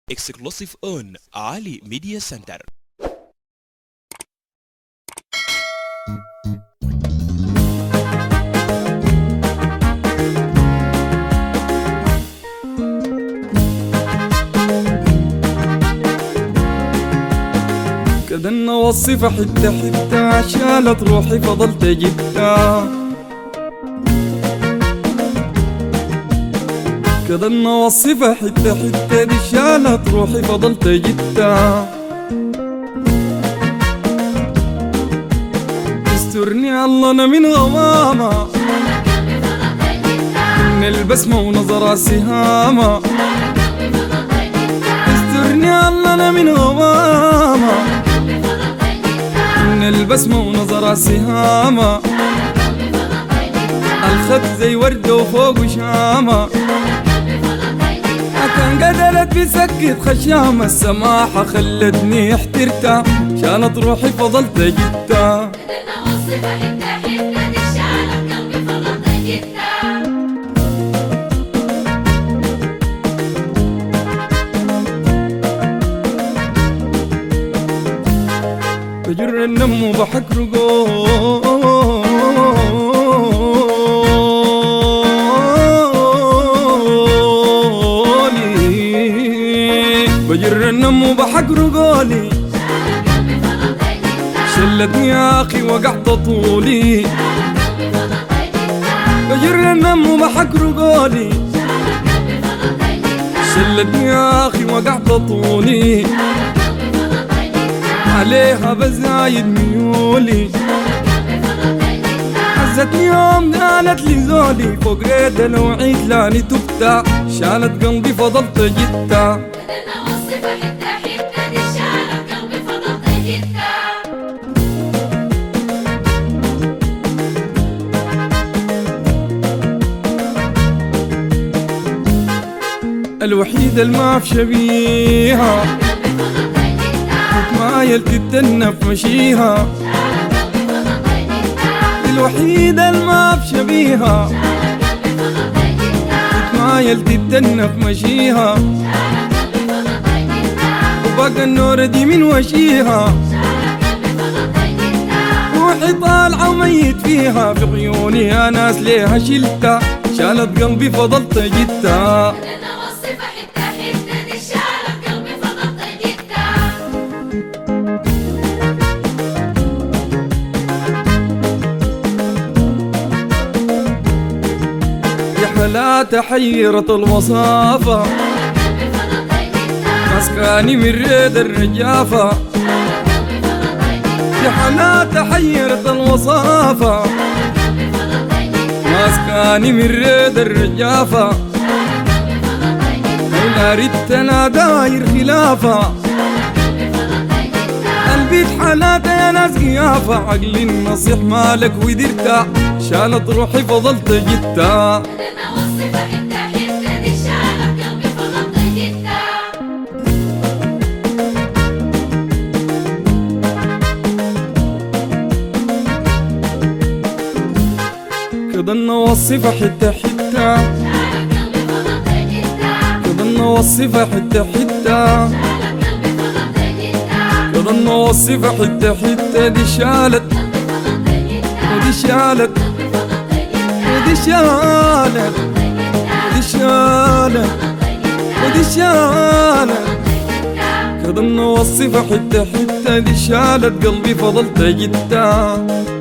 Exclusive on Ali Media Center. كده نوصف حتة حتة شالت روحي فضلت جدة. كده نوصف حتة حتة دي شالت روحي فضلت جدة. استرني الله انا من غمامة، من البسمة ونظرة سهامة. استرني الله انا من غمامة، من البسمة ونظرة سهامة. الخط زي وردة وفوق شامة، كان قدرت بسكت خشامة. السماحة خلتني احترتها، شالت روحي فضلت جدة. وصف حتة حتة دي شالت قلبي فضلت جدة. بجر النم وبحك رقولي، بجر النم وبحك رقولي. شلتني يا اخي وقعت طولي، بجر النم وبحك رقولي. شلتني يا اخي وقعت طولي، عليها بزايد ميولي. حزتني يوم نالت لي زولي، فوق ريدة لو عيد لاني تبتع. شالت قلبي فضلت جدة. قدرنا وصف حتة حتة دي شالت قلبي فضلت جدة. الوحيدة الما في شبيهة، مايل تتنى في مشيها. الوحيدة الما في شبيهة، مايل تتنى في مشيها. وبقى النور دي من وشيها، روحي طالعة وميت فيها. في عيوني يا ناس ليها شلتها، شالت قلبي فضلت جدة. قدرنا وصف حتة حتة دي شالت قلبي فضلت جدة. يا حالات حيرة الوصافة، مسكاني من ريد الرجافة. يا حالات حيرة الوصافة، مسكاني من ريد الرجافة. أنا ردت أنا داير خلافة، قلبي حالاتي يا ناس قيافة. عقلي النصيح مالك ودرتها، شالت روحي فضلت جدة. قدرنا وصف حتة حتة دي شالت قلبي فضلت جدة. كده نوصف حتة حتة، شالت قلبي فضلت جدة. كده نوصف حتة حتة، شالت قلبي فضلت جدة. كده نوصف حتة حتة دي شالت قلبي فضلت جدة. ودي شالت قلبي فضلت جدة. ودي شالت ودي شالت ودي شالت. كده نوصف حتة حتة دي شالت قلبي فضلت جدة.